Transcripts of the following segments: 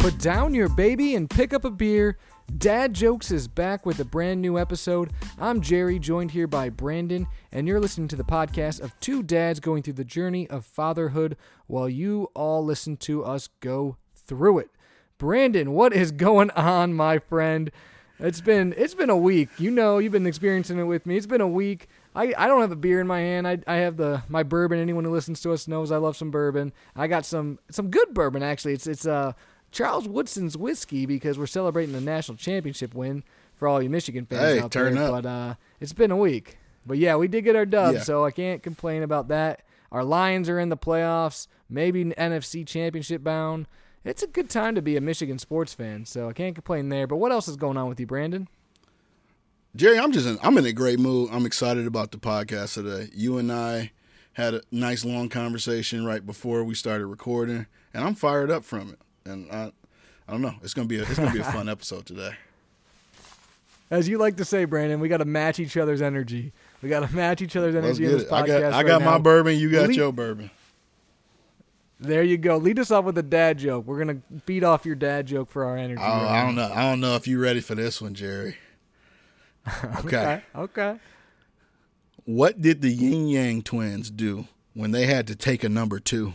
Put down your baby and pick up a beer. Dad Jokes is back with a brand new episode. I'm Jerry, joined here by Brandon, and you're listening to the podcast of two dads going through the journey of fatherhood while you all listen to us go through it. Brandon, what is going on, my friend? It's been a week. You know, you've been experiencing it with me. It's been a week. I don't have a beer in my hand. I have my bourbon. Anyone who listens to us knows I love some bourbon. I got some good bourbon, actually. It's Charles Woodson's whiskey because we're celebrating the national championship win for all you Michigan fans out turn there. up. But it's been a week. But yeah, we did get our dub, so I can't complain about that. Our Lions are in the playoffs, maybe NFC championship bound. It's a good time to be a Michigan sports fan, so I can't complain there. But what else is going on with you, Brandon? Jerry, I'm in a great mood. I'm excited about the podcast today. You and I had a nice long conversation right before we started recording, and I'm fired up from it. And I don't know, it's gonna be a fun episode today. As you like to say, Brandon, we got to match each other's energy. We got to match each other's energy in this podcast. I got my bourbon. You got your bourbon. There you go. Lead us off with a dad joke. We're gonna feed off your dad joke for our energy. I don't know. I don't know if you're ready for this one, Jerry. Okay. Okay. What did the Yin Yang twins do when they had to take a number 2?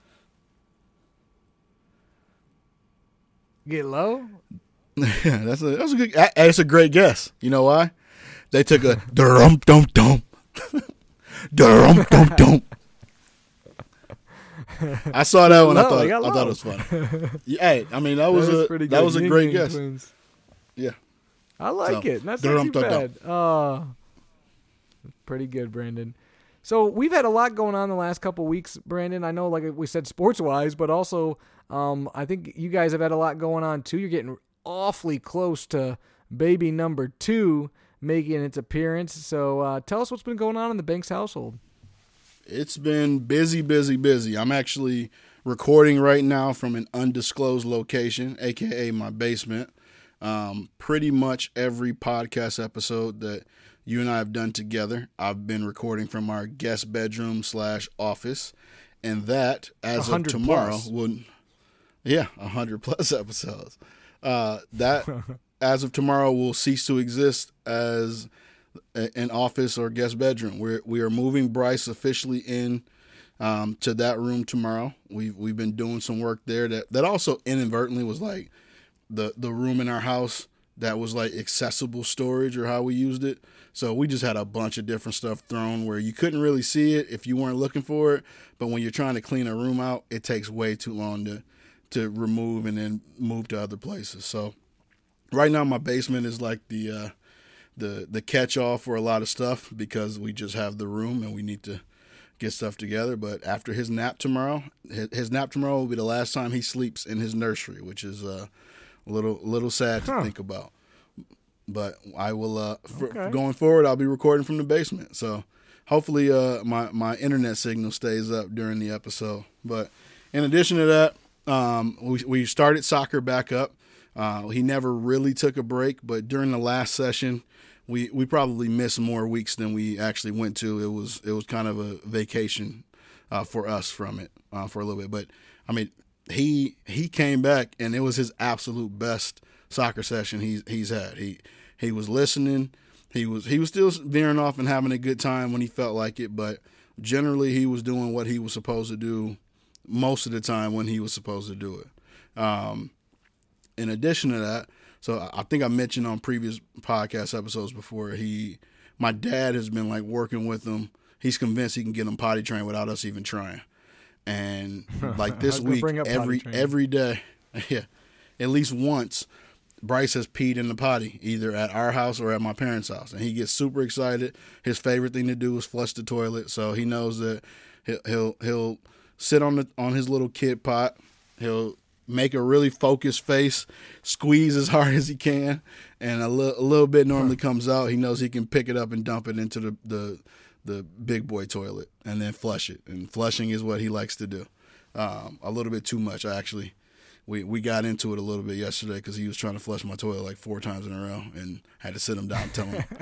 Get low? That's a good. That's a great guess. You know why? They took a dum dum dum, dum dum dum. I saw that one. I thought it was funny. Hey, I mean that was a great guess. Twins. Yeah, I like it. That's not too bad. Oh, pretty good, Brandon. So we've had a lot going on the last couple weeks, Brandon. I know, like we said, sports-wise, but also I think you guys have had a lot going on too. You're getting awfully close to baby number 2 making its appearance. So tell us what's been going on in the Banks household. It's been busy. I'm actually recording right now from an undisclosed location, a.k.a. my basement. Pretty much every podcast episode that you and I have done together, I've been recording from our guest bedroom / office. And that, as of tomorrow, 100 plus episodes. That, as of tomorrow, will cease to exist as an office or guest bedroom. We are moving Bryce officially in to that room tomorrow. We've been doing some work there that also inadvertently was like the room in our house that was like accessible storage, or how we used it. So we just had a bunch of different stuff thrown where you couldn't really see it if you weren't looking for it. But when you're trying to clean a room out, it takes way too long to remove and then move to other places. So right now my basement is like the catch-all for a lot of stuff because we just have the room and we need to get stuff together. But after his nap tomorrow will be the last time he sleeps in his nursery, which is a little sad to think about. But I will going forward, I'll be recording from the basement. So hopefully my internet signal stays up during the episode. But in addition to that, we started soccer back up. He never really took a break, but during the last session, we probably missed more weeks than we actually went to. It was kind of a vacation for us from it for a little bit. But I mean, he came back and it was his absolute best soccer session he's had. He was listening. He was still veering off and having a good time when he felt like it, but generally he was doing what he was supposed to do most of the time when he was supposed to do it. In addition to that, so I think I mentioned on previous podcast episodes before, my dad has been like working with him. He's convinced he can get him potty trained without us even trying. And like this week, every day, yeah, at least once, Bryce has peed in the potty, either at our house or at my parents' house. And he gets super excited. His favorite thing to do is flush the toilet. So he knows that he'll sit on his little kid pot. He'll make a really focused face, squeeze as hard as he can, and a little bit normally comes out. He knows he can pick it up and dump it into the big boy toilet and then flush it. And flushing is what he likes to do. A little bit too much, actually. We got into it a little bit yesterday because he was trying to flush my toilet like 4 times in a row, and had to sit him down and tell him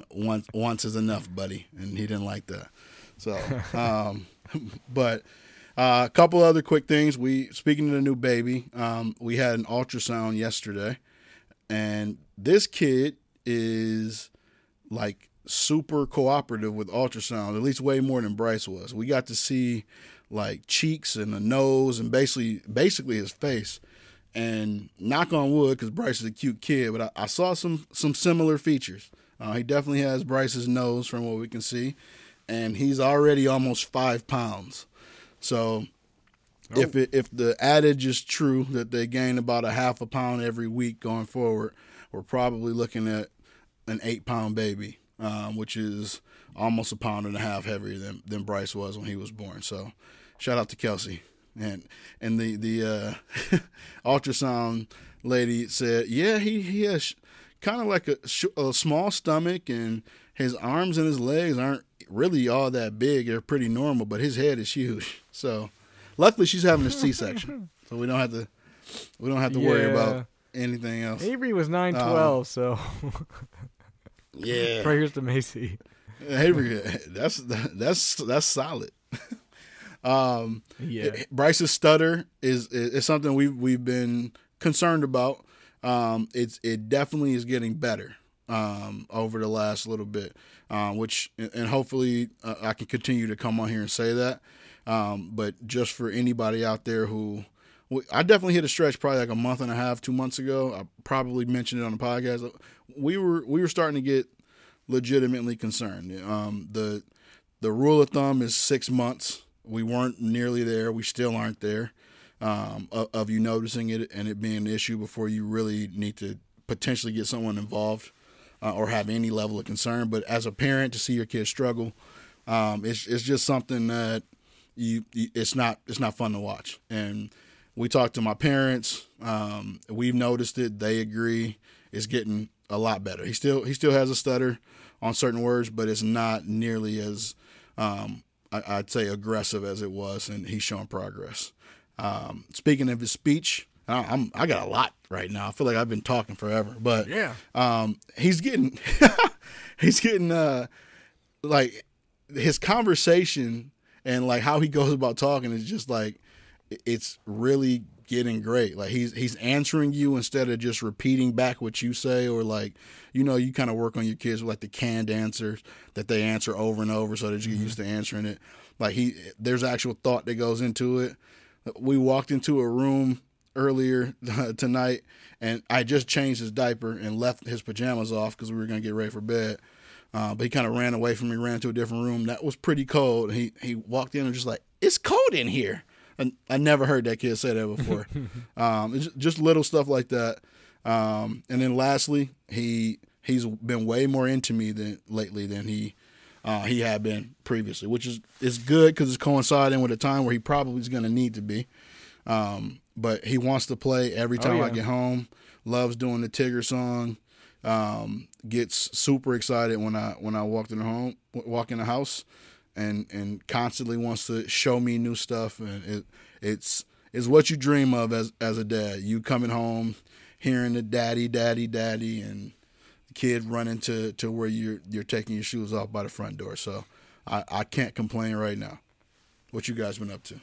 once is enough, buddy, and he didn't like that. So, but A couple other quick things. Speaking of the new baby, we had an ultrasound yesterday, and this kid is like super cooperative with ultrasound, at least way more than Bryce was. We got to see like cheeks and the nose and basically his face. And knock on wood, because Bryce is a cute kid, but I saw some similar features. He definitely has Bryce's nose from what we can see, and he's already almost 5 pounds. So if the adage is true that they gain about a half a pound every week going forward, we're probably looking at an 8-pound baby, which is almost 1.5 pounds heavier than Bryce was when he was born. So shout out to Kelsey. And the ultrasound lady said, yeah, he has kind of like a small stomach, and his arms and his legs aren't really all that big. They're pretty normal, but his head is huge. So luckily she's having a C-section, so we don't have to worry about anything else. Avery was 9'12", so yeah. Prayers to Macy. Avery, that's solid. Bryce's stutter is something we've been concerned about. It definitely is getting better over the last little bit, which and hopefully I can continue to come on here and say that. But just for anybody out there I definitely hit a stretch probably like a month and a half, 2 months ago. I probably mentioned it on the podcast. We were starting to get legitimately concerned. The rule of thumb is 6 months. We weren't nearly there. We still aren't there of you noticing it and it being an issue before you really need to potentially get someone involved or have any level of concern. But as a parent, to see your kid struggle, it's just something that it's not fun to watch. And we talked to my parents. We've noticed it. They agree. It's getting a lot better. He still has a stutter on certain words, but it's not nearly as I'd say aggressive as it was, and he's showing progress. Speaking of his speech, I got a lot right now. I feel like I've been talking forever, but yeah, he's getting like his conversation and like how he goes about talking is just like it's really getting great. Like he's answering you instead of just repeating back what you say, or like, you kind of work on your kids with like the canned answers that they answer over and over so that you get used to answering it. Like there's actual thought that goes into it. We walked into a room earlier tonight and I just changed his diaper and left his pajamas off because we were going to get ready for bed. But he kind of ran away from me, ran to a different room. That was pretty cold. He walked in and just like, it's cold in here. And I never heard that kid say that before. It's just little stuff like that. And then lastly, he's been way more into me lately than he had been previously, which is good because it's coinciding with a time where he probably is going to need to be. But he wants to play every time I get home. Loves doing the Tigger song. Gets super excited when I walk in the house. And constantly wants to show me new stuff, and it's what you dream of as a dad. You coming home, hearing the daddy, and the kid running to where you're taking your shoes off by the front door. So I can't complain right now. What you guys been up to?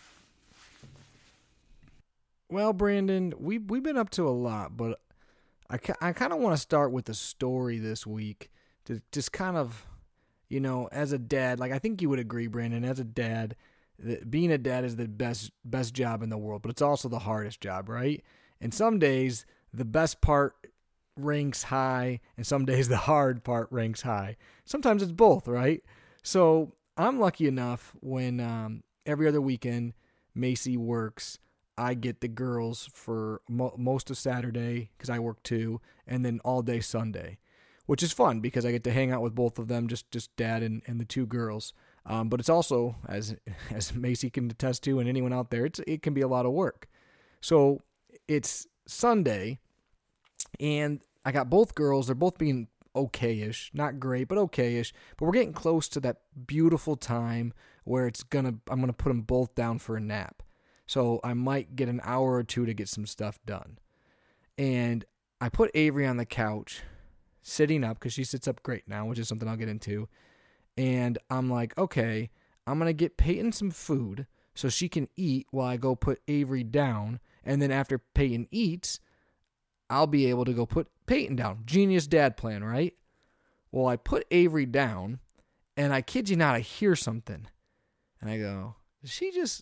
Well, Brandon, we've been up to a lot, but I kind of want to start with a story this week to just kind of. As a dad, like I think you would agree, Brandon, as a dad, being a dad is the best job in the world, but it's also the hardest job, right? And some days the best part ranks high, and some days the hard part ranks high. Sometimes it's both, right? So I'm lucky enough when every other weekend Macy works, I get the girls for most of Saturday because I work too, and then all day Sunday. Which is fun because I get to hang out with both of them, just dad and the two girls. But it's also, as Macy can attest to, and anyone out there, it can be a lot of work. So it's Sunday, and I got both girls. They're both being okay-ish, not great, but okay-ish. But we're getting close to that beautiful time where I'm gonna put them both down for a nap. So I might get an hour or two to get some stuff done. And I put Avery on the couch, sitting up, because she sits up great now, which is something I'll get into. And I'm like, okay, I'm going to get Peyton some food so she can eat while I go put Avery down. And then after Peyton eats, I'll be able to go put Peyton down. Genius dad plan, right? Well, I put Avery down, and I kid you not, I hear something. And I go, did she just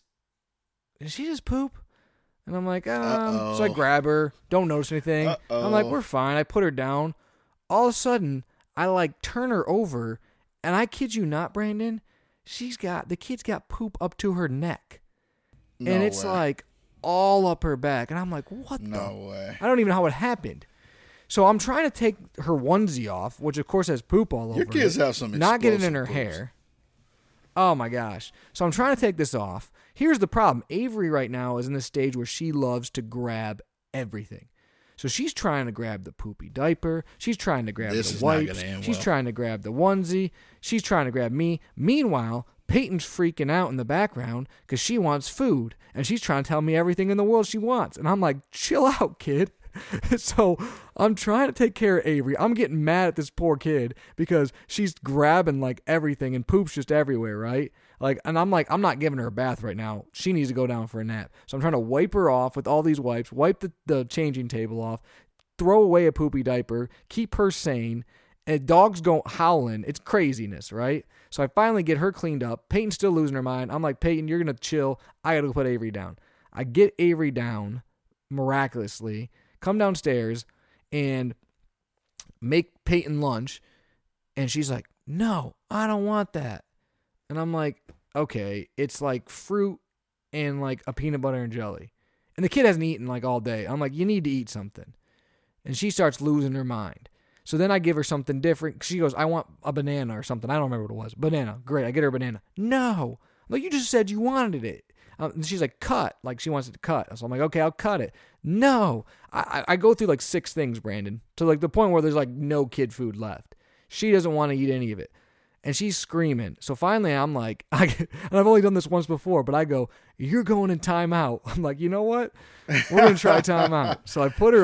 poop? And I'm like, So I grab her, don't notice anything. I'm like, we're fine. I put her down. All of a sudden, I like turn her over, and I kid you not, Brandon, the kid's got poop up to her neck. No and it's way. like all up her back. And I'm like, what No way. I don't even know how it happened. So I'm trying to take her onesie off, which of course has poop all over Your kids it, have some not get it in explosive her poops. hair. Oh my gosh. So I'm trying to take this off. Here's the problem. Avery right now is in the stage where she loves to grab everything. So she's trying to grab the poopy diaper. She's trying to grab This the is not wipes. gonna end She's well. trying to grab the onesie. She's trying to grab me. Meanwhile, Peyton's freaking out in the background because she wants food. And she's trying to tell me everything in the world she wants. And I'm like, chill out, kid. So I'm trying to take care of Avery. I'm getting mad at this poor kid because she's grabbing like everything and poop's just everywhere, right? And I'm like, I'm not giving her a bath right now. She needs to go down for a nap. So I'm trying to wipe her off with all these wipes, wipe the changing table off, throw away a poopy diaper, keep her sane, and dogs go howling. It's craziness, right? So I finally get her cleaned up. Peyton's still losing her mind. I'm like, Peyton, you're going to chill. I got to go put Avery down. I get Avery down miraculously, come downstairs, and make Peyton lunch. And she's like, no, I don't want that. And I'm like, okay, it's like fruit and like a peanut butter and jelly. And the kid hasn't eaten like all day. I'm like, you need to eat something. And she starts losing her mind. So then I give her something different. She goes, I want a banana or something. I don't remember what it was. Banana. Great. I get her a banana. No. I'm like, you just said you wanted it. And she's like, cut. Like she wants it to cut. So I'm like, okay, I'll cut it. No. I go through like 6 things, Brandon, to like the point where there's like no kid food left. She doesn't want to eat any of it. And she's screaming. So finally I'm like, and I've only done this once before, but I go, you're going in timeout. I'm like, you know what? We're going to try timeout. So I put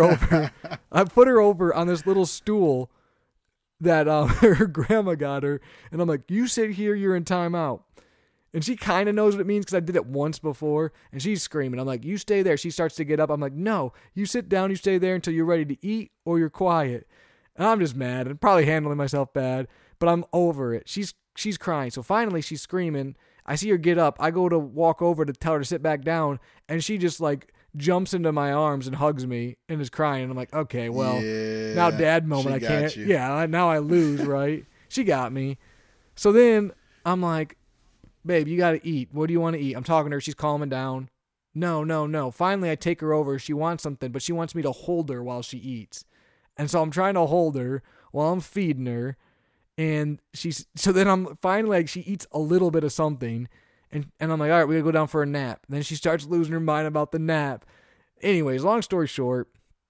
her over on this little stool that her grandma got her. And I'm like, you sit here, you're in timeout. And she kind of knows what it means because I did it once before. And she's screaming. I'm like, you stay there. She starts to get up. I'm like, no, you sit down, you stay there until you're ready to eat or you're quiet. And I'm just mad and probably handling myself bad. But I'm over it. She's crying. So finally she's screaming. I see her get up. I go to walk over to tell her to sit back down. And she just like jumps into my arms and hugs me and is crying. And I'm like, okay, well, Yeah, now dad moment. I she can't. got you. Yeah, now I lose, right? She got me. So then I'm like, babe, you got to eat. What do you want to eat? I'm talking to her. She's calming down. No. Finally, I take her over. She wants something, but she wants me to hold her while she eats. And so I'm trying to hold her while I'm feeding her. And so then I'm finally like, she eats a little bit of something. And I'm like, all right, we gotta go down for a nap. And then she starts losing her mind about the nap. Anyways, long story short,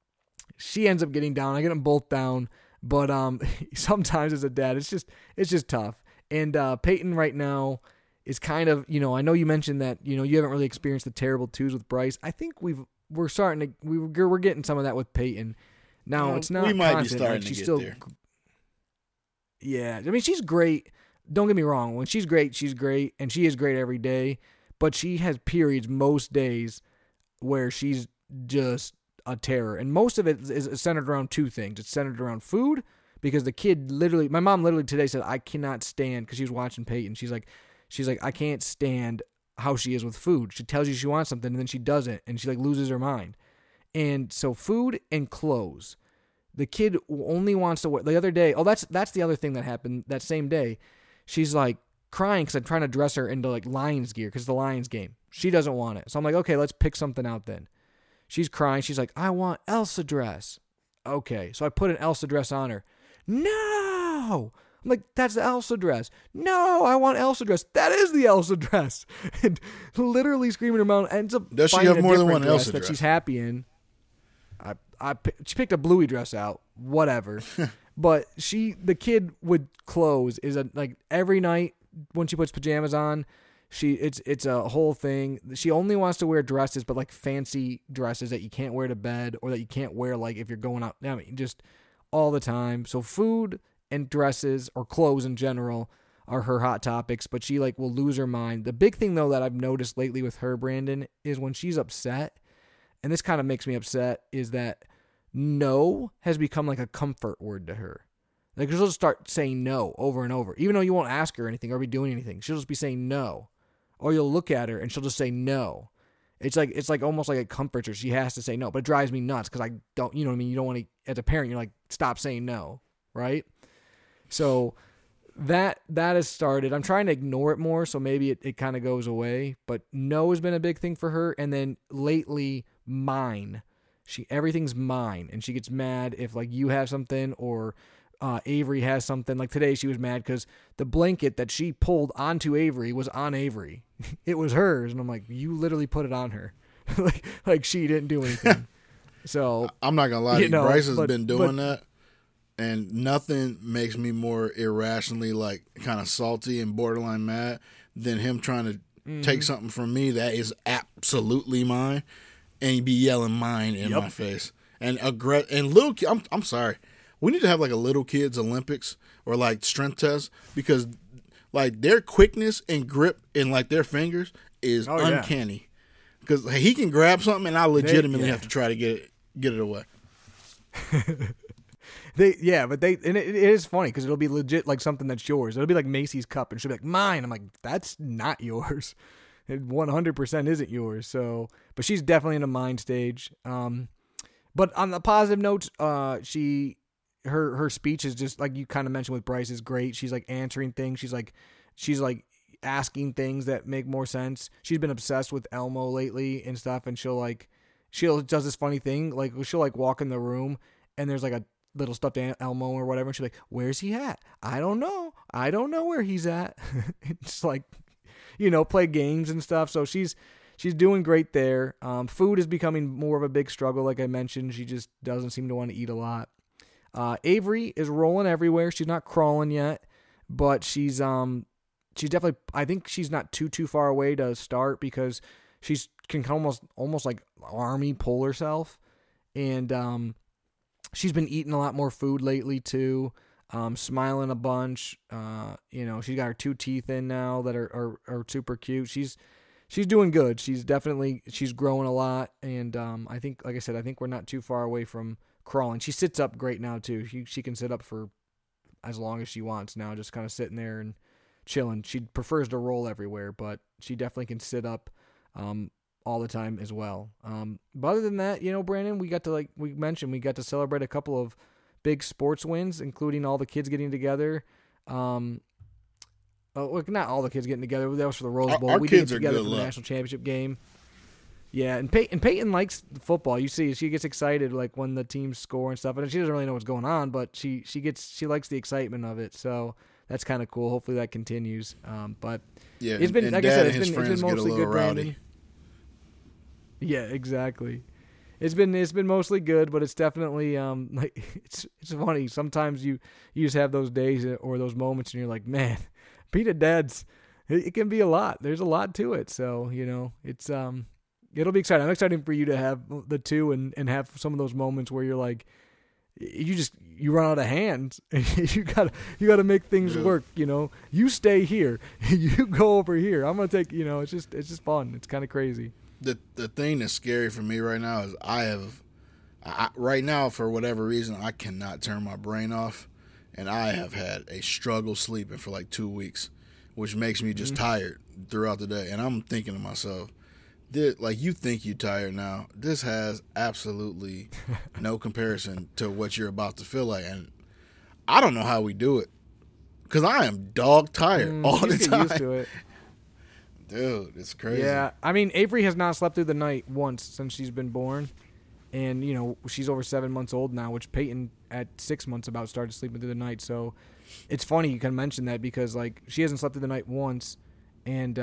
she ends up getting down. I get them both down. But sometimes as a dad, it's just tough. And Peyton right now is kind of, I know you mentioned that, you haven't really experienced the terrible twos with Bryce. I think we're getting some of that with Peyton. Now, it's not we might constant. be starting like, she's to get still, there. Yeah, I mean, she's great. Don't get me wrong. When she's great, and she is great every day. But she has periods most days where she's just a terror. And most of it is centered around 2 things. It's centered around food, because my mom literally today said, I cannot stand, because she was watching Peyton. She's like, I can't stand how she is with food. She tells you she wants something, and then she doesn't, and she like loses her mind. And so food and clothes. The kid only wants to wear. The other day, that's the other thing that happened that same day. She's like crying because I'm trying to dress her into like Lions gear because the Lions game. She doesn't want it. So I'm like, okay, let's pick something out then. She's crying. She's like, I want Elsa dress. Okay. So I put an Elsa dress on her. No! I'm like, that's the Elsa dress. No, I want Elsa dress. That is the Elsa dress. And literally screaming her mouth. Ends up Does she finding have more a than different one dress Elsa that dress? she's happy in. She picked a bluey dress out. Whatever. But the kid with clothes is like every night when she puts pajamas on, it's a whole thing. She only wants to wear dresses, but like fancy dresses that you can't wear to bed or that you can't wear like if you're going out. I mean, just all the time. So food and dresses or clothes in general are her hot topics, but she like will lose her mind. The big thing though that I've noticed lately with her, Brandon, is when she's upset, and this kind of makes me upset, is that no has become like a comfort word to her. Like she'll just start saying no over and over, even though you won't ask her anything or be doing anything. She'll just be saying no, or you'll look at her and she'll just say no. It's like almost like it comforts her. She has to say no, but it drives me nuts because I don't, you know what I mean? You don't want to, as a parent, you're like, stop saying no, right? So that has started. I'm trying to ignore it more, so maybe it kind of goes away. But no has been a big thing for her. And then lately, mine. Everything's mine, and she gets mad if like you have something or Avery has something. Like today, she was mad because the blanket that she pulled onto Avery was on Avery. It was hers, and I'm like, you literally put it on her, like she didn't do anything. So I'm not gonna lie to you, Bryce has been doing that, and nothing makes me more irrationally like kind of salty and borderline mad than him trying to take something from me that is absolutely mine, and he be yelling mine in my face and little. I'm sorry. We need to have like a little kids Olympics or like strength test because like their quickness and grip in like their fingers is uncanny. Because he can grab something and I legitimately have to try to get it away. It is funny because it'll be legit like something that's yours. It'll be like Macy's cup and she'll be like, mine. I'm like, that's not yours. It 100% isn't yours. So, but she's definitely in a mind stage. But on the positive notes, her speech is just like you kind of mentioned with Bryce is great. She's like answering things. She's like asking things that make more sense. She's been obsessed with Elmo lately and stuff. And she'll does this funny thing. Like she'll like walk in the room and there's like a little stuffed Elmo or whatever. And she'll be like, where's he at? I don't know where he's at. It's like, play games and stuff. So she's doing great there. Food is becoming more of a big struggle. Like I mentioned, she just doesn't seem to want to eat a lot. Avery is rolling everywhere. She's not crawling yet, but she's definitely, I think she's not too far away to start because she's can almost like army pull herself. And, she's been eating a lot more food lately too. Smiling a bunch. She's got her 2 teeth in now that are super cute. She's doing good. She's growing a lot. And, I think, like I said, I think we're not too far away from crawling. She sits up great now too. She can sit up for as long as she wants now, just kind of sitting there and chilling. She prefers to roll everywhere, but she definitely can sit up all the time as well. But other than that, Brandon, we got to celebrate a couple of big sports wins, including all the kids getting together. Not all the kids getting together. That was for the Rose Bowl. We kids did get together for the national championship game. Yeah, and Peyton likes football. You see, she gets excited like when the teams score and stuff, and she doesn't really know what's going on, but she likes the excitement of it. So that's kind of cool. Hopefully that continues. But yeah, it's been like I said, it's been mostly good, Brandon. Rowdy. Yeah, exactly. It's been mostly good, but it's definitely like it's funny. Sometimes you just have those days or those moments, and you're like, man, being a dad's it can be a lot. There's a lot to it. So it's it'll be exciting. I'm excited for you to have the two and have some of those moments where you're like, you run out of hands. you gotta make things work. You stay here. You go over here. I'm gonna take. It's just fun. It's kind of crazy. The thing that's scary for me right now is right now for whatever reason I cannot turn my brain off, and I have had a struggle sleeping for like 2 weeks, which makes me just tired throughout the day. And I'm thinking to myself, you think you're tired now. This has absolutely no comparison to what you're about to feel like. And I don't know how we do it because I am dog tired all the time. Used to it. Dude, it's crazy. Yeah, I mean, Avery has not slept through the night once since she's been born. And, she's over 7 months old now, which Peyton at 6 months about started sleeping through the night. So it's funny you can mention that because, like, she hasn't slept through the night once. And,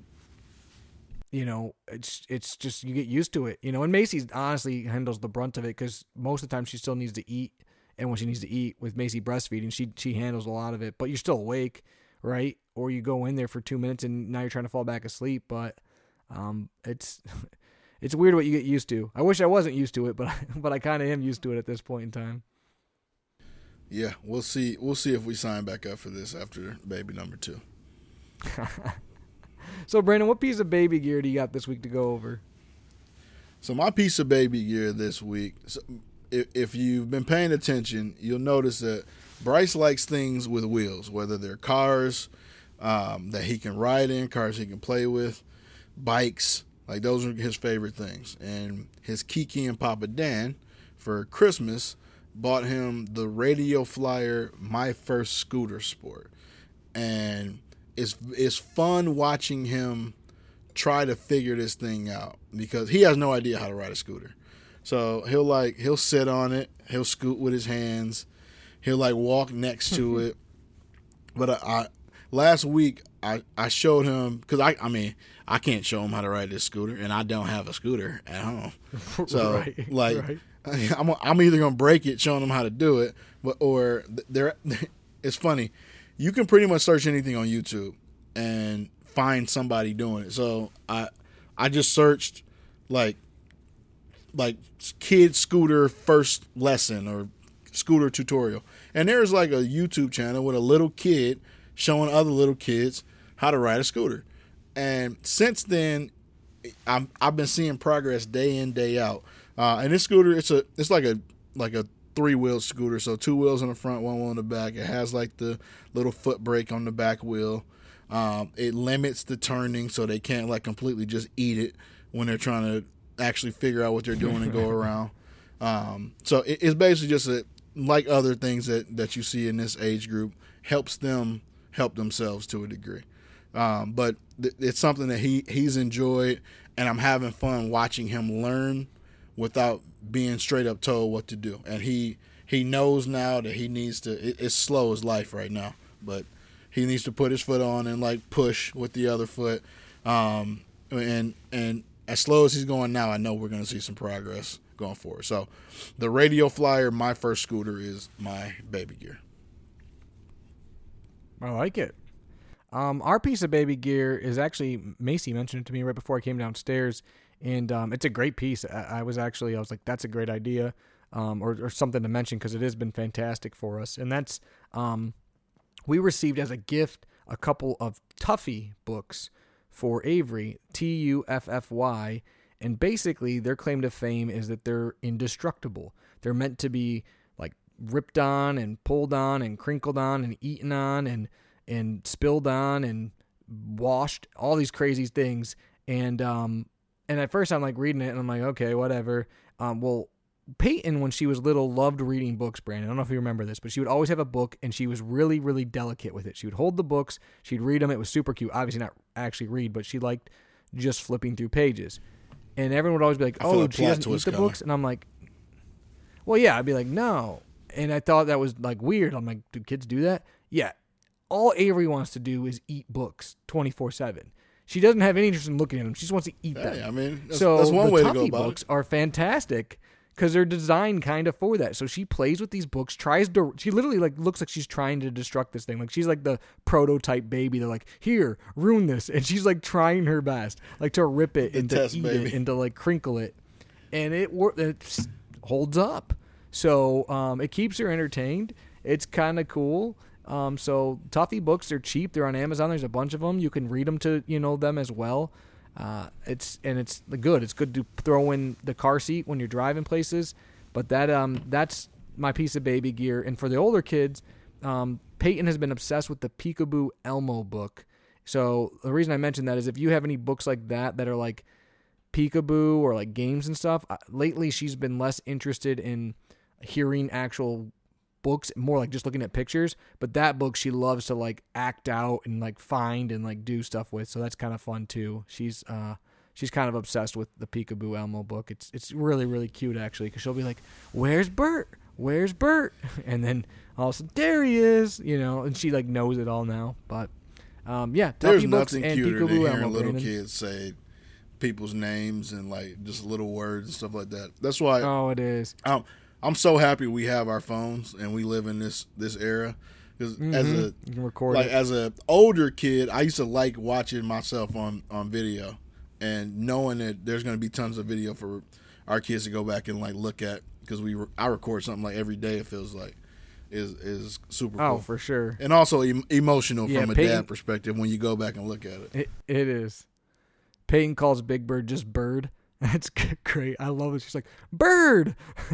it's just you get used to it, and Macy honestly handles the brunt of it because most of the time she still needs to eat. And when she needs to eat with Macy breastfeeding, she handles a lot of it, but you're still awake, right? Or you go in there for 2 minutes and now you're trying to fall back asleep. But, it's weird what you get used to. I wish I wasn't used to it, but I kind of am used to it at this point in time. Yeah, we'll see. We'll see if we sign back up for this after baby number 2. So, Brandon, what piece of baby gear do you got this week to go over? So my piece of baby gear this week, so if you've been paying attention, you'll notice that Bryce likes things with wheels, whether they're cars that he can ride in, cars he can play with, bikes. Like, those are his favorite things. And his Kiki and Papa Dan, for Christmas, bought him the Radio Flyer My First Scooter Sport. And it's fun watching him try to figure this thing out, because he has no idea how to ride a scooter. So he'll sit on it, he'll scoot with his hands, he'll walk next to it. But last week I showed him, because I can't show him how to ride this scooter, and I don't have a scooter at home. So right. I'm either gonna break it showing him how to do it, or it's funny. You can pretty much search anything on YouTube and find somebody doing it. So I just searched like kid scooter first lesson or scooter tutorial, and there's a YouTube channel with a little kid showing other little kids how to ride a scooter. And since then, I've been seeing progress day in, day out. And this scooter, it's like a 3-wheel scooter, so 2 wheels on the front, 1 wheel on the back. It has the little foot brake on the back wheel. It limits the turning so they can't completely just eat it when they're trying to actually figure out what they're doing and go around. So it's basically just like other things that you see in this age group, helps them help themselves to a degree. But it's something that he's enjoyed, and I'm having fun watching him learn without being straight up told what to do. And he knows now that he needs to. It's slow as life right now, but he needs to put his foot on and push with the other foot. And as slow as he's going now, I know we're going to see some progress going forward. So the Radio Flyer, My First Scooter, is my baby gear. I like it. Our piece of baby gear is actually, Macy mentioned it to me right before I came downstairs, and it's a great piece. I was like, that's a great idea, or something to mention, because it has been fantastic for us. And that's, we received as a gift a couple of Tuffy books for Avery, Tuffy, and basically their claim to fame is that they're indestructible. They're meant to be ripped on and pulled on and crinkled on and eaten on and spilled on and washed, all these crazy things. And at first I'm reading it and I'm like, okay, whatever. Well, Peyton, when she was little, loved reading books, Brandon. I don't know if you remember this, but she would always have a book, and she was really, really delicate with it. She would hold the books, she'd read them. It was super cute. Obviously not actually read, but she liked just flipping through pages. And everyone would always be like, oh, she doesn't eat the books? And I'm like, well, yeah. I'd be like, no. And I thought that was weird. I'm like, do kids do that? Yeah. All Avery wants to do is eat books 24/7. She doesn't have any interest in looking at them. She just wants to eat them. I mean, that's one way to go about it. So the Tuffy books are fantastic because they're designed kind of for that. So she plays with these books, she literally looks like she's trying to destruct this thing. She's like the prototype baby. They're like, here, ruin this. And she's trying her best, to rip it and to eat it and to crinkle it. And it holds up. So it keeps her entertained. It's kind of cool. So Tuffy books, they're cheap. They're on Amazon. There's a bunch of them. You can read them to them as well. It's good. It's good to throw in the car seat when you're driving places. But that's my piece of baby gear. And for the older kids, Peyton has been obsessed with the Peekaboo Elmo book. So the reason I mention that is if you have any books like that are Peekaboo or games and stuff, lately she's been less interested in hearing actual books, more just looking at pictures. But that book she loves to act out and find and do stuff with. So that's kind of fun too. She's kind of obsessed with the Peekaboo Elmo book. It's really, really cute actually, because she'll be like, "Where's Bert? Where's Bert?" And then all of a sudden, there he is. And she knows it all now. But yeah, there's Tuffy books nothing and cuter Peekaboo than hearing Elmo, little Brandon. kids say people's names and just little words and stuff like that. That's why. Oh, it is. I'm so happy we have our phones and we live in this era. Because You can record it. as a older kid, I used to like watching myself on video and knowing that there's going to be tons of video for our kids to go back and look at, because I record something every day, it feels like. is super Oh, cool. for sure. And also emotional from a Peyton, dad perspective when you go back and look at it. It is. Peyton calls Big Bird just Bird. That's great. I love it. She's like, Bird!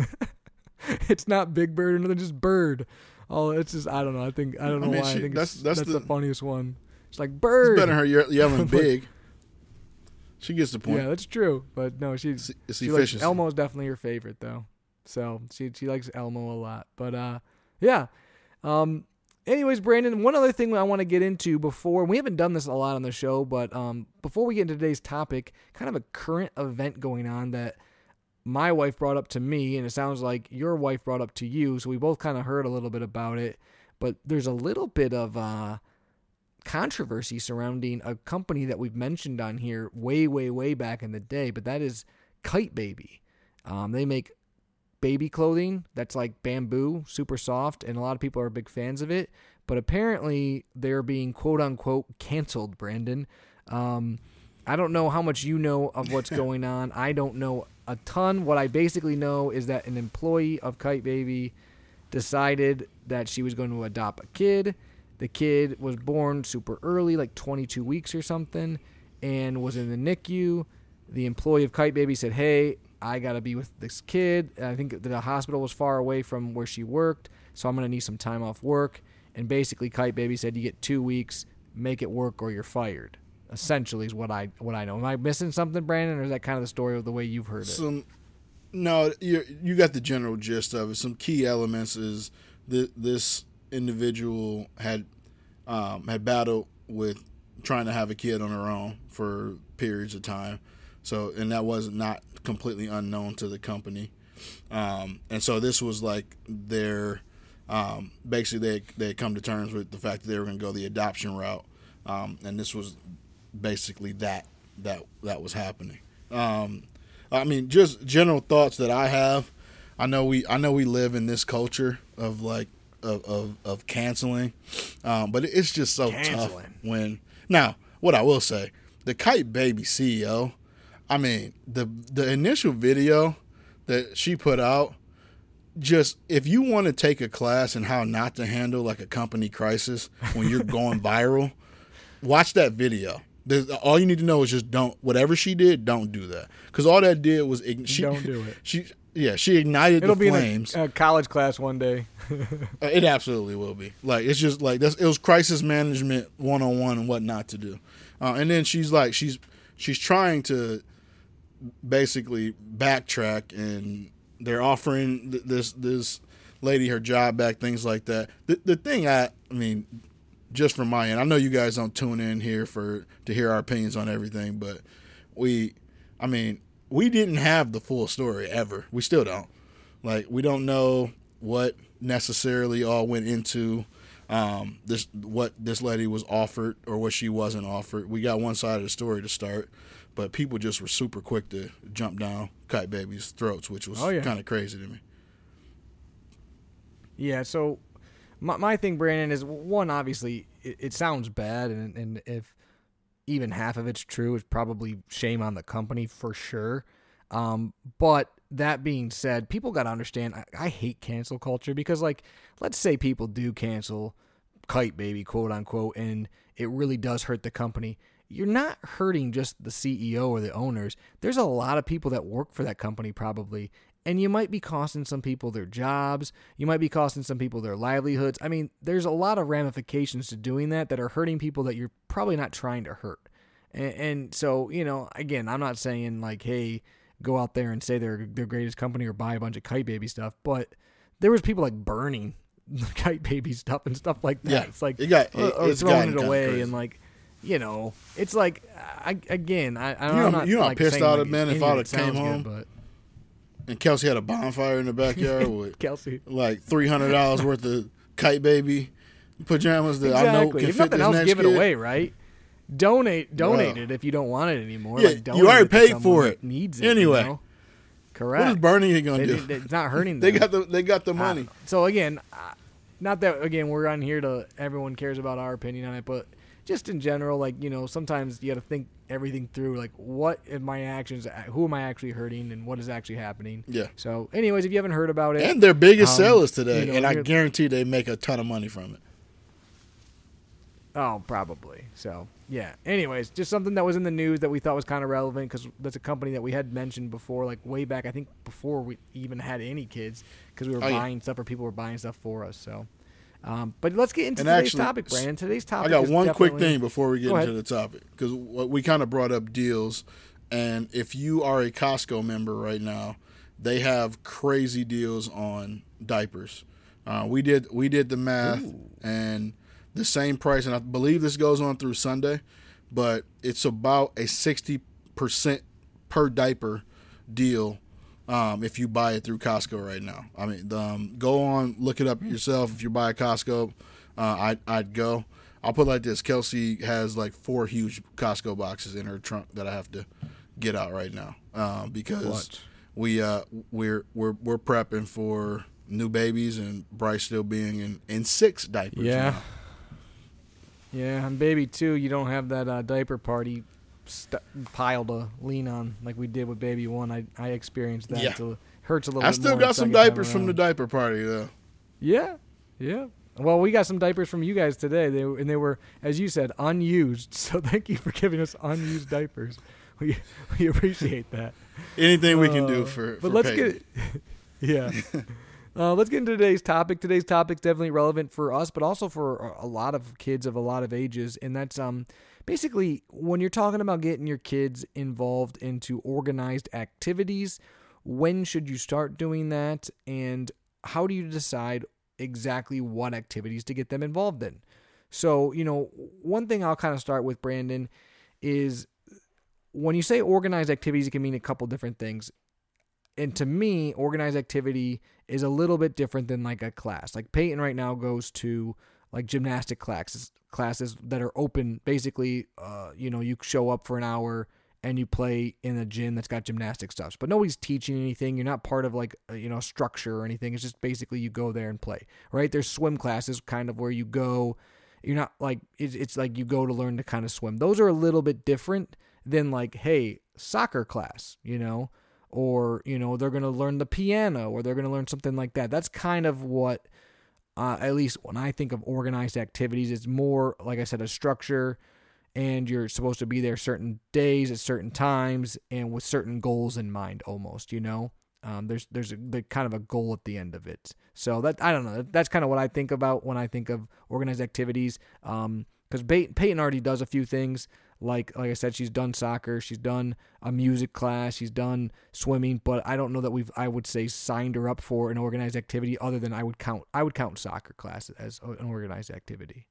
It's not Big Bird or nothing, just Bird. Oh, it's just, I don't know. I don't know why. I think that's the funniest one. It's like, Bird! It's better than her yelling big. She gets the point. Yeah, that's true. But no, she likes, Elmo is definitely her favorite, though. So she likes Elmo a lot. But, yeah. Anyways, Brandon, one other thing I want to get into before, we haven't done this a lot on the show, but before we get into today's topic, kind of a current event going on that my wife brought up to me, and it sounds like your wife brought up to you, so we both kind of heard a little bit about it, but there's a little bit of controversy surrounding a company that we've mentioned on here way, way, way back in the day, but that is Kyte Baby. They make baby clothing that's like bamboo, super soft, and a lot of people are big fans of it. But apparently they're being quote unquote canceled, Brandon. I don't know how much you know of what's going on. I don't know a ton. What I basically know is that an employee of Kyte Baby decided that she was going to adopt a kid. The kid was born super early, like 22 weeks or something, and was in the NICU. The employee of Kyte Baby said, hey, I got to be with this kid. I think the hospital was far away from where she worked, so I'm going to need some time off work. And basically, Kyte Baby said, you get 2 weeks, make it work or you're fired. Essentially is what I know. Am I missing something, Brandon, or is that kind of the story of the way you've heard it? No, you got the general gist of it. Some key elements is this individual had battled with trying to have a kid on her own for periods of time. So, and that was not completely unknown to the company. And so this was like their, basically they had come to terms with the fact that they were going to go the adoption route. And this was basically that was happening. I mean, just general thoughts that I have. I know we live in this culture of like, of canceling. But it's just so tough when, now what I will say, the Kyte Baby CEO, I mean, the initial video that she put out, just if you want to take a class in how not to handle like a company crisis when you're going viral, watch that video. All you need to know is just whatever she did, don't do that. Because all that did was don't do it. She ignited the flames. It'll be in a college class one day. It absolutely will be. Like, it's just like it was crisis management 101 and what not to do. And then she's trying to basically backtrack, and they're offering this lady her job back, things like that. The thing I mean, just from my end, I know you guys don't tune in here to hear our opinions on everything, but we didn't have the full story ever. We still don't. Like, we don't know what necessarily all went into what this lady was offered or what she wasn't offered. We got one side of the story to start, but people just were super quick to jump down Kyte Baby's throats, which was kind of crazy to me. Yeah, so my thing, Brandon, is one, obviously, it sounds bad, and if even half of it's true, it's probably shame on the company for sure. But that being said, people got to understand, I hate cancel culture because, like, let's say people do cancel Kyte Baby, quote unquote, and it really does hurt the company. You're not hurting just the CEO or the owners. There's a lot of people that work for that company probably, and you might be costing some people their jobs. You might be costing some people their livelihoods. I mean, there's a lot of ramifications to doing that are hurting people that you're probably not trying to hurt. And so, you know, again, I'm not saying like, hey, go out there and say they're their greatest company or buy a bunch of Kyte Baby stuff, but there was people like burning Kyte Baby stuff and stuff like that. Yeah, It's like it's throwing it away and like, you know, it's like I'm not like pissed out of man if I'd have came home but and Kelsey had a bonfire in the backyard with Kelsey like $300 worth of Kyte Baby pajamas that exactly. I know can if fit nothing this else, next give kid. it away, right? Donate it if you don't want it anymore. Yeah, like, donate you already it to paid someone for that it needs it anyway. You know? Correct. What is burning gonna do? It's not hurting them. They got the money. So again, not that again we're on here to everyone cares about our opinion on it, but just in general, like, sometimes you got to think everything through, like, what are my actions, who am I actually hurting, and what is actually happening. Yeah. So, anyways, if you haven't heard about it. And their biggest sellers today, and I you're- guarantee they make a ton of money from it. Oh, probably. So, yeah. Anyways, just something that was in the news that we thought was kind of relevant because that's a company that we had mentioned before, like way back, I think before we even had any kids, because we were buying stuff or people were buying stuff for us. So, but let's get into today's topic, Brandon. Today's topic. I got one quick thing before we get into the topic, because we kind of brought up deals, and if you are a Costco member right now, they have crazy deals on diapers. We did the math, and the same price, and I believe this goes on through Sunday, but it's about a 60% per diaper deal if you buy it through Costco right now. I mean, go on, look it up yourself. If you buy at Costco, I'd go. I'll put it like this: Kelsey has like 4 huge Costco boxes in her trunk that I have to get out right now because we're prepping for new babies and Bryce still being in 6 diapers. Yeah. Now. Yeah, and baby too, you don't have that diaper party pile to lean on like we did with baby 1. I experienced that. Yeah. So it hurts a little I bit still more got the some second time diapers from the around. diaper party though. Yeah. Well, we got some diapers from you guys today. They were, as you said, unused. So thank you for giving us unused diapers. We appreciate that. Anything we can do for let's Peyton. Yeah. Let's get into today's topic. Today's topic is definitely relevant for us, but also for a lot of kids of a lot of ages. And that's basically when you're talking about getting your kids involved into organized activities, when should you start doing that? And how do you decide exactly what activities to get them involved in? So, one thing I'll kind of start with, Brandon, is when you say organized activities, it can mean a couple different things. And to me, organized activity is a little bit different than like a class. Like Peyton right now goes to like gymnastic classes that are open. Basically, you show up for an hour and you play in a gym that's got gymnastic stuff. But nobody's teaching anything. You're not part of like, structure or anything. It's just basically you go there and play, right? There's swim classes kind of where you go. You're not like, it's like you go to learn to kind of swim. Those are a little bit different than like, hey, soccer class, or, they're going to learn the piano or they're going to learn something like that. That's kind of what, at least when I think of organized activities, it's more, like I said, a structure, and you're supposed to be there certain days at certain times and with certain goals in mind almost, there's a kind of a goal at the end of it. So that, I don't know, that's kind of what I think about when I think of organized activities. Because Peyton already does a few things. Like I said, she's done soccer, she's done a music class, she's done swimming, but I don't know that I would say signed her up for an organized activity other than I would count soccer class as an organized activity.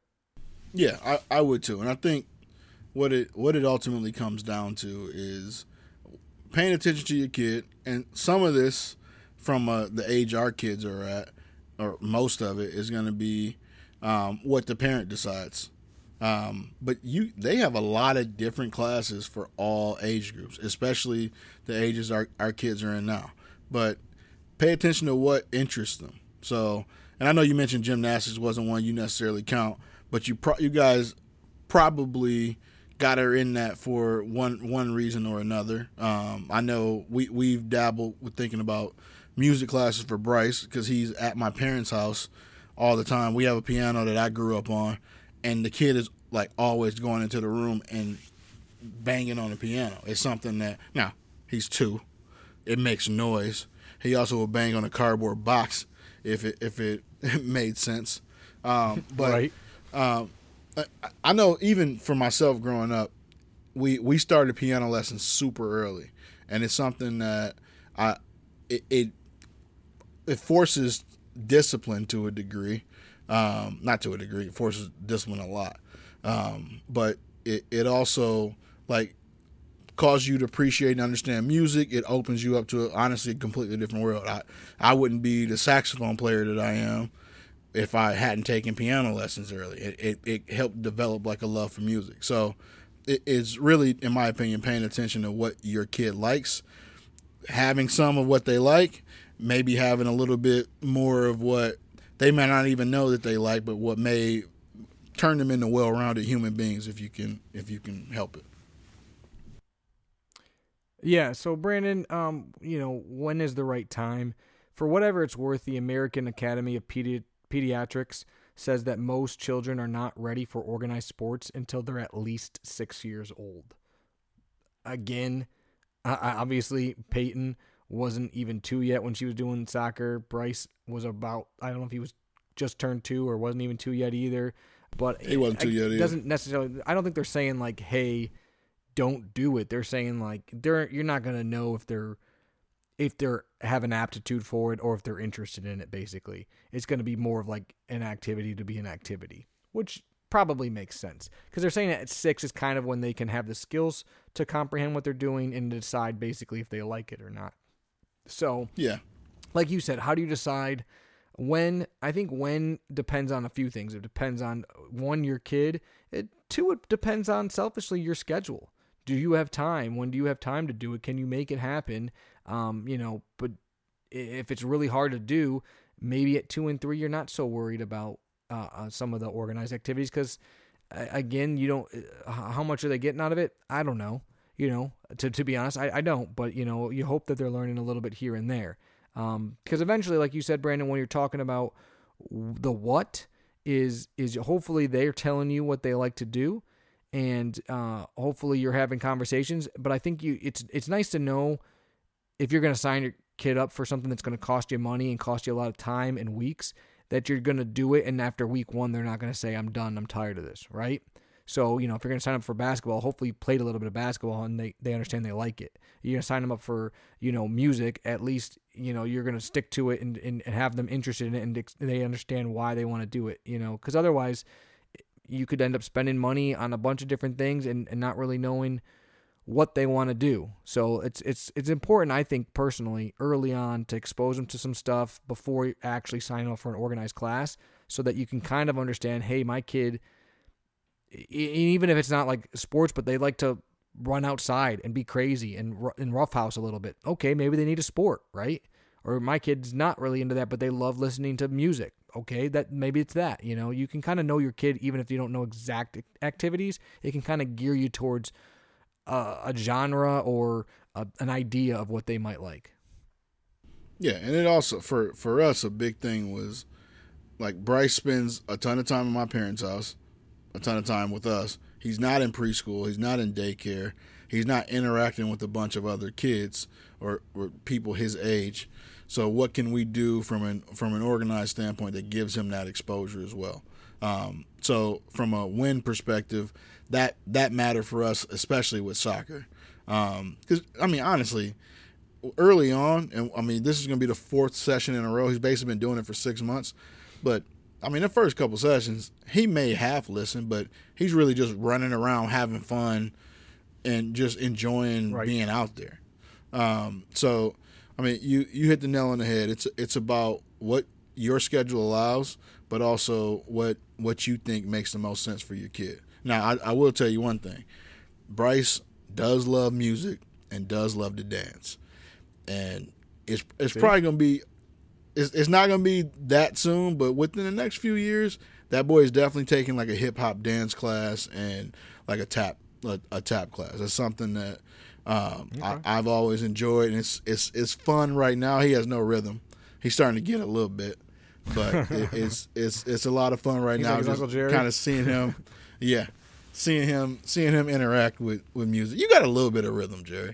Yeah, I would too. And I think what it ultimately comes down to is paying attention to your kid, and some of this from the age our kids are at, or most of it is going to be what the parent decides. But they have a lot of different classes for all age groups, especially the ages our kids are in now. But pay attention to what interests them. So, and I know you mentioned gymnastics wasn't one you necessarily count, but you guys probably got her in that for one reason or another. I know we've dabbled with thinking about music classes for Bryce because he's at my parents' house all the time. We have a piano that I grew up on, and the kid is like always going into the room and banging on the piano. It's something that, now he's 2, it makes noise. He also will bang on a cardboard box if it made sense. But Right. I know even for myself growing up, we started piano lessons super early, and it's something that it forces discipline to a degree. Not to a degree, it forces discipline a lot. But it also like causes you to appreciate and understand music. It opens you up to honestly a completely different world. I wouldn't be the saxophone player that I am if I hadn't taken piano lessons early. It helped develop like a love for music. So it's really, in my opinion, paying attention to what your kid likes, having some of what they like, maybe having a little bit more of what they may not even know that they like, but what may turn them into well-rounded human beings if you can help it. Yeah, so Brandon, when is the right time? For whatever it's worth, the American Academy of Pediatrics says that most children are not ready for organized sports until they're at least 6 years old. Again, obviously Peyton wasn't even 2 yet when she was doing soccer. Bryce was about, I don't know if he was just turned 2 or wasn't even 2 yet either. But he wasn't 2 yet either. Doesn't necessarily, I don't think they're saying like, hey, don't do it. They're saying like you're not gonna know if they're have an aptitude for it or if they're interested in it. Basically, it's gonna be more of like an activity to be an activity, which probably makes sense because they're saying that at 6 is kind of when they can have the skills to comprehend what they're doing and decide basically if they like it or not. So yeah, like you said, how do you decide when? I think when depends on a few things. It depends on, one, your kid. Two, it depends on selfishly your schedule. Do you have time? When do you have time to do it? Can you make it happen? But if it's really hard to do, maybe at 2 and 3, you're not so worried about some of the organized activities because, again, you don't. How much are they getting out of it? I don't know. To be honest, I don't. But you hope that they're learning a little bit here and there, because eventually, like you said, Brandon, when you're talking about the what is hopefully they're telling you what they like to do. And hopefully you're having conversations. But I think it's nice to know if you're going to sign your kid up for something that's going to cost you money and cost you a lot of time and weeks, that you're going to do it. And after week 1, they're not going to say, I'm done, I'm tired of this, right? So, if you're going to sign up for basketball, hopefully you played a little bit of basketball and they understand they like it. You're going to sign them up for, music, at least, you're going to stick to it and have them interested in it and they understand why they want to do it, because otherwise you could end up spending money on a bunch of different things and not really knowing what they want to do. So it's important, I think, personally, early on to expose them to some stuff before you actually sign up for an organized class so that you can kind of understand, hey, my kid, even if it's not like sports, but they like to run outside and be crazy and roughhouse a little bit. Okay, maybe they need a sport, right? Or my kid's not really into that, but they love listening to music. Okay, that maybe it's that. You can kind of know your kid even if you don't know exact activities. It can kind of gear you towards a genre or an idea of what they might like. Yeah, and it also for us a big thing was like Bryce spends a ton of time in my parents' house, a ton of time with us. He's not in preschool. He's not in daycare. He's not interacting with a bunch of other kids or people his age. So what can we do from an organized standpoint that gives him that exposure as well? So from a win perspective, that mattered for us, especially with soccer. Because, honestly, early on, and this is going to be the 4th session in a row. He's basically been doing it for 6 months. But, the first couple sessions, he may half listen, but he's really just running around having fun and just enjoying being out there. So, you hit the nail on the head. It's about what your schedule allows, but also what you think makes the most sense for your kid. Now, I will tell you one thing. Bryce does love music and does love to dance. And it's probably going to be – it's not going to be that soon, but within the next few years, that boy is definitely taking like a hip-hop dance class and like a tap class. That's something that I've always enjoyed, and it's fun right now. He has no rhythm. He's starting to get a little bit, but it's a lot of fun right now. Like just kind of seeing him, seeing him interact with music. You got a little bit of rhythm, Jerry.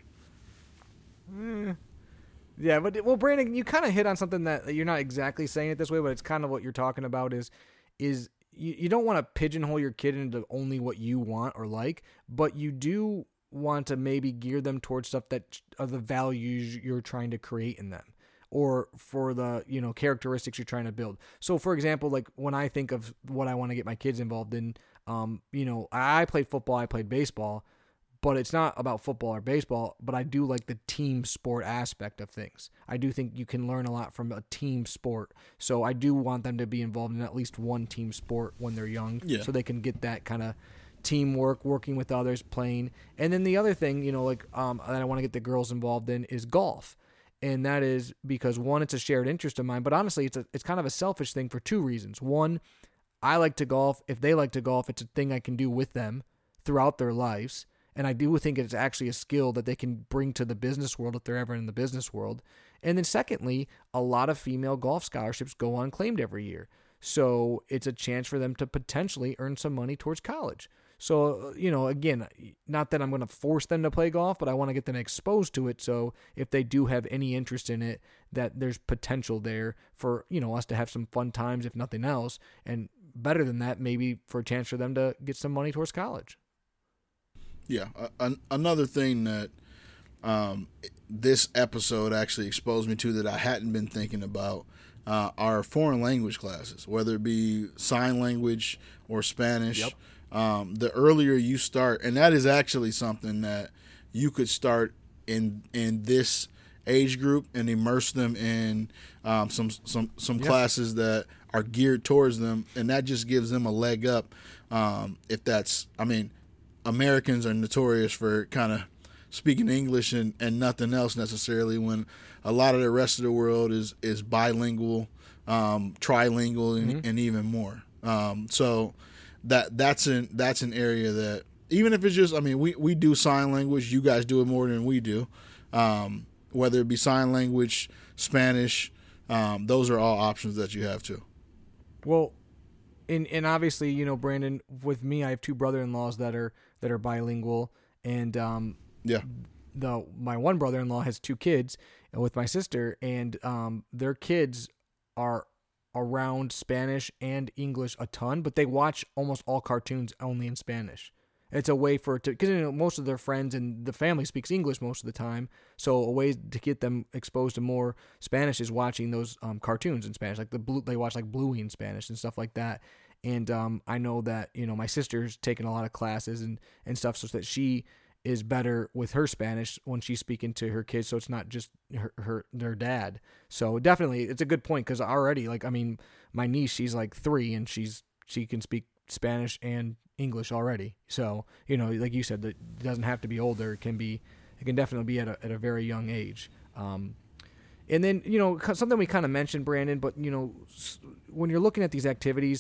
Yeah, but Brandon, you kind of hit on something that you're not exactly saying it this way, but it's kind of what you're talking about is you don't want to pigeonhole your kid into only what you want or like, but you do want to maybe gear them towards stuff that are the values you're trying to create in them or for the, characteristics you're trying to build. So for example, like when I think of what I want to get my kids involved in, I played football, I played baseball, but it's not about football or baseball, but I do like the team sport aspect of things. I do think you can learn a lot from a team sport. So I do want them to be involved in at least one team sport when they're young so they can get that kind of teamwork, working with others, playing. And then the other thing, that I want to get the girls involved in is golf. And that is because, one, it's a shared interest of mine, but honestly, it's kind of a selfish thing for 2 reasons. One, I like to golf. If they like to golf, it's a thing I can do with them throughout their lives. And I do think it's actually a skill that they can bring to the business world if they're ever in the business world. And then secondly, a lot of female golf scholarships go unclaimed every year. So it's a chance for them to potentially earn some money towards college. So, again, not that I'm going to force them to play golf, but I want to get them exposed to it. So if they do have any interest in it, that there's potential there for, us to have some fun times, if nothing else. And better than that, maybe for a chance for them to get some money towards college. Yeah. Another thing that this episode actually exposed me to that I hadn't been thinking about are foreign language classes, whether it be sign language or Spanish. Yep. The earlier you start, and that is actually something that you could start in this age group and immerse them in some classes that are geared towards them, and that just gives them a leg up. Americans are notorious for kind of speaking English and nothing else necessarily, when a lot of the rest of the world is bilingual, trilingual, and even more. So that's an area that, even if it's just, we do sign language, you guys do it more than we do. Whether it be sign language, Spanish, those are all options that you have too. Well, and obviously, Brandon, with me, I have two brother-in-laws that are bilingual, and my one brother-in-law has two kids with my sister, and their kids are around Spanish and English a ton, but they watch almost all cartoons only in Spanish. It's a way for it to, because most of their friends and the family speaks English most of the time, so a way to get them exposed to more Spanish is watching those cartoons in Spanish, like they watch like Bluey in Spanish and stuff like that. And I know that my sister's taken a lot of classes and stuff, so that she is better with her Spanish when she's speaking to her kids, so it's not just their dad. So definitely, it's a good point, because already, my niece, she's like 3 and she can speak Spanish and English already. So, like you said, it doesn't have to be older. It can definitely be at a very young age. And then, something we kind of mentioned, Brandon, but, when you're looking at these activities,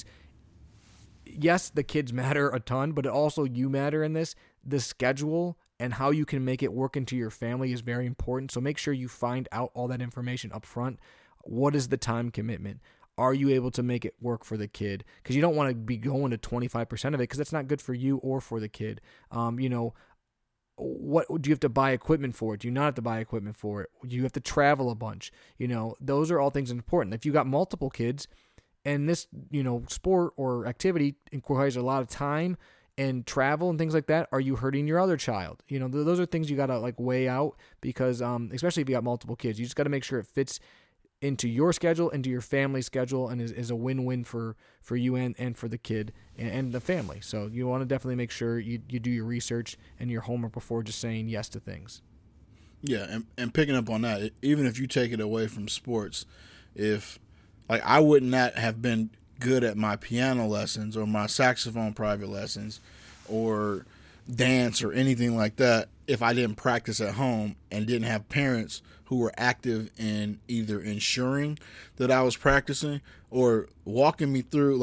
yes, the kids matter a ton, but also you matter in this. The schedule and how you can make it work into your family is very important. So make sure you find out all that information up front. What is the time commitment? Are you able to make it work for the kid? Because you don't want to be going to 25% of it, because that's not good for you or for the kid. What do you have to buy equipment for it? Do you not have to buy equipment for it? Do you have to travel a bunch? Those are all things important. If you got multiple kids and this, sport or activity requires a lot of time and travel and things like that, are you hurting your other child? Those are things you got to weigh out, because especially if you got multiple kids, you just got to make sure it fits into your schedule, into your family's schedule, and is a win-win for you and for the kid and the family. So you want to definitely make sure you do your research and your homework before just saying yes to things. Yeah, and picking up on that, even if you take it away from sports, if I would not have been good at my piano lessons or my saxophone private lessons or dance or anything like that if I didn't practice at home and didn't have parents who were active in either ensuring that I was practicing or walking me through,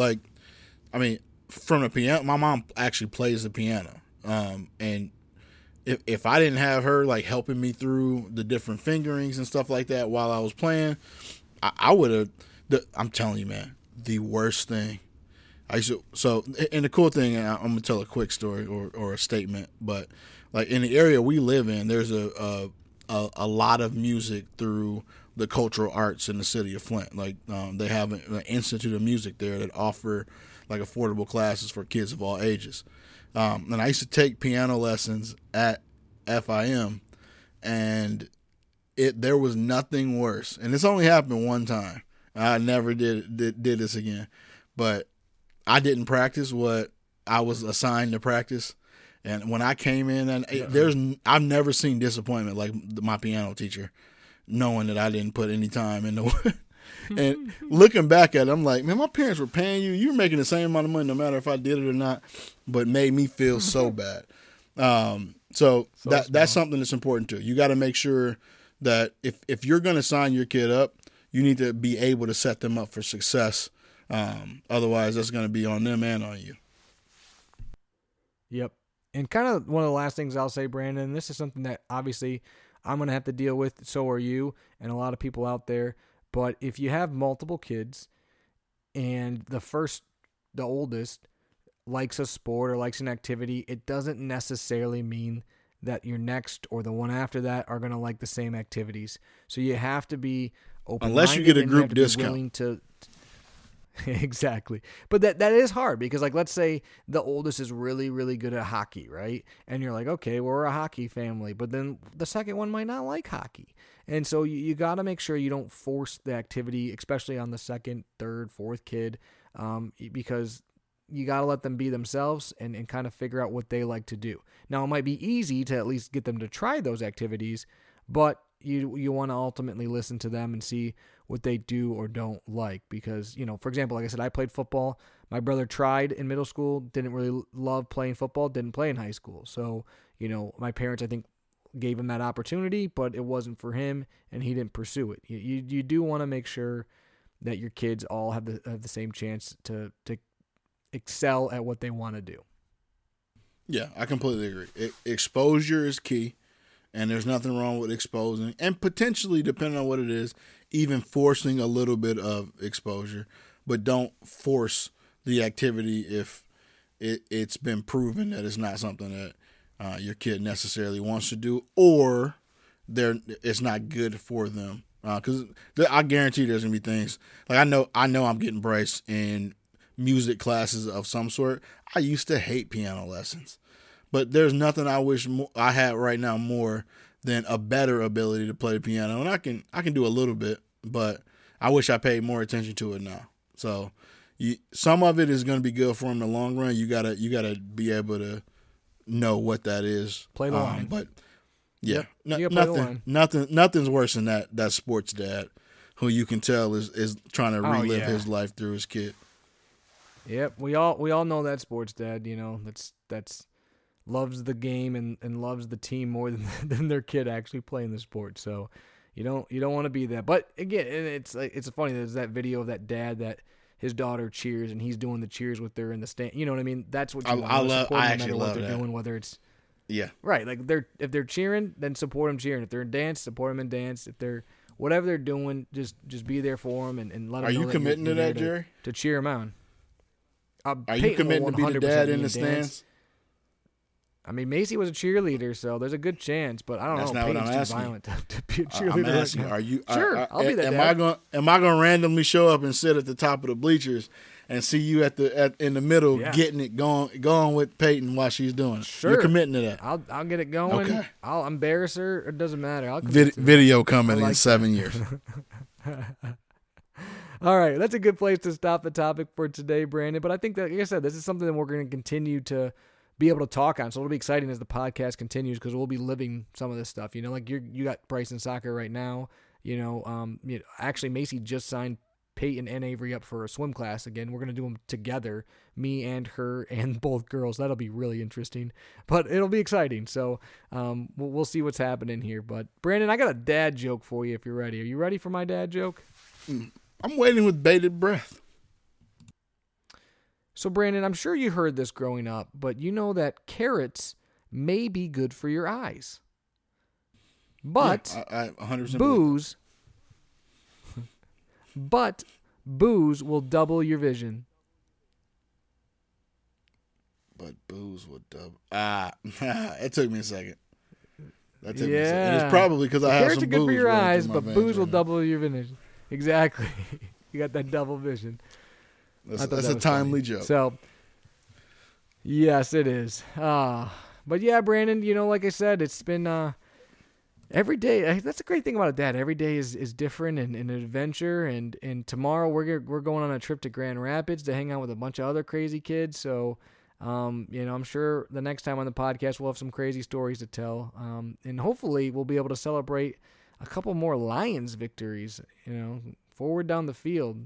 from the piano. My mom actually plays the piano. And if I didn't have her helping me through the different fingerings and stuff like that while I was playing, I would have, I'm telling you, man, the worst thing. And the cool thing, I'm going to tell a quick story or a statement, but in the area we live in, there's a lot of music through the cultural arts in the city of Flint. They have an institute of music there that offer affordable classes for kids of all ages. And I used to take piano lessons at FIM, and there was nothing worse. And this only happened one time. I never did this again, but I didn't practice what I was assigned to practice. And when I came in, I've never seen disappointment like my piano teacher, knowing that I didn't put any time into it. And looking back at it, I'm like, man, my parents were paying you. You were making the same amount of money no matter if I did it or not, but made me feel so bad. So that's something that's important too. You got to make sure that if you're going to sign your kid up, you need to be able to set them up for success Otherwise, that's going to be on them and on you. Yep. And kind of one of the last things I'll say, Brandon, and this is something that obviously I'm going to have to deal with, so are you, and a lot of people out there. But if you have multiple kids and the oldest likes a sport or likes an activity, it doesn't necessarily mean that your next or the one after that are going to like the same activities. So you have to be open-minded. Unless you get a group discount. Willing to exactly. But that is hard because, like, let's say the oldest is really, really good at hockey, right? And you're like, okay, well, we're a hockey family. But then the second one might not like hockey. And so you got to make sure you don't force the activity, especially on the second, third, fourth kid, because you got to let them be themselves and kind of figure out what they like to do. Now, it might be easy to at least get them to try those activities, but you want to ultimately listen to them and see what they do or don't like. Because, for example, like I said, I played football. My brother tried in middle school, didn't really love playing football, didn't play in high school. So, my parents, I think, gave him that opportunity, but it wasn't for him, and he didn't pursue it. You do want to make sure that your kids all have the same chance to excel at what they want to do. Yeah, I completely agree. Exposure is key, and there's nothing wrong with exposing, and potentially, depending on what it is, even forcing a little bit of exposure, but don't force the activity if it's been proven that it's not something that your kid necessarily wants to do, or it's not good for them. Because I guarantee there's gonna be things like I know I'm getting Bryce in music classes of some sort. I used to hate piano lessons, but there's nothing I wish I had right now more than a better ability to play the piano. And I can do a little bit, but I wish I paid more attention to it now. So some of it is going to be good for him in the long run. You gotta be able to know what that is. Play the line. But yeah, nothing's worse than that sports dad who you can tell is trying to relive his life through his kid. Yep, we all know that sports dad, that's loves the game and loves the team more than their kid actually playing the sport. So you don't want to be that. But again, it's funny. There's that video of that dad that his daughter cheers and he's doing the cheers with her in the stand. You know what I mean? That's what you want. I actually love what they're that. doing, whether it's yeah, right. Like if they're cheering, then support them cheering. If they're in dance, support them in dance. If they're whatever they're doing, just be there for them and let them know. Are you committing to that, Jerry? To cheer them on. Are you committing to be the dad in the stands? I mean, Macy was a cheerleader, so there's a good chance, but I don't know. That's not what I'm asking. Too violent to be a cheerleader. I'm asking, are you? Sure, I'll be that dad. Am I going to randomly show up and sit at the top of the bleachers and see you in the middle getting it going with Peyton while she's doing it? Sure, you're committing to that. I'll get it going. Okay. I'll embarrass her. It doesn't matter. Video coming in 7 years. All right, that's a good place to stop the topic for today, Brandon. But I think that, like I said, this is something that we're going to continue to be able to talk on. So it'll be exciting as the podcast continues because we'll be living some of this stuff. Like you got Bryce in soccer right now. Actually, Macy just signed Peyton and Avery up for a swim class again. We're going to do them together, me and her and both girls. That'll be really interesting, but it'll be exciting. So we'll see what's happening here. But Brandon, I got a dad joke for you if you're ready. Are you ready for my dad joke? I'm waiting with bated breath. So, Brandon, I'm sure you heard this growing up, but you know that carrots may be good for your eyes. But I 100% booze but booze will double your vision. But booze will double. It took me a second. That took me a second. And it's probably because I have some booze. Carrots are good for your eyes, but booze will now. double your vision. Exactly. You got that double vision. That's a timely joke. So, yes, it is. But yeah, Brandon, like I said, it's been every day. That's the great thing about a dad. Every day is different and an adventure. And tomorrow we're going on a trip to Grand Rapids to hang out with a bunch of other crazy kids. So, I'm sure the next time on the podcast we'll have some crazy stories to tell. And hopefully we'll be able to celebrate a couple more Lions victories. Forward down the field,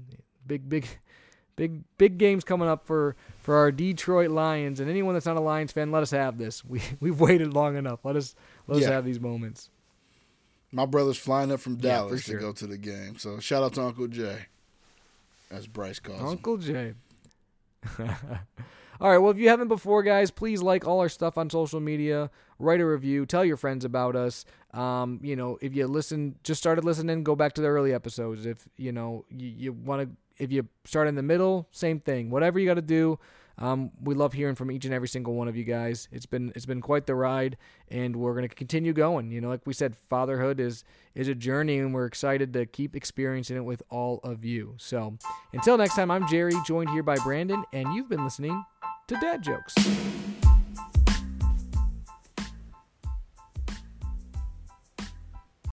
big games coming up for our Detroit Lions. And anyone that's not a Lions fan, let us have this. We've waited long enough. Let us have these moments. My brother's flying up from Dallas to go to the game. So shout out to Uncle Jay. as Bryce calls him. Uncle Jay. All right, well, if you haven't before, guys, please like all our stuff on social media, write a review, tell your friends about us. If you just started listening, go back to the early episodes. If, you want to, if you start in the middle, same thing. Whatever you got to do. We love hearing from each and every single one of you guys. It's been quite the ride, and we're going to continue going. Like we said, fatherhood is a journey, and we're excited to keep experiencing it with all of you. So until next time, I'm Jerry, joined here by Brandon, and you've been listening to Dad Jokes.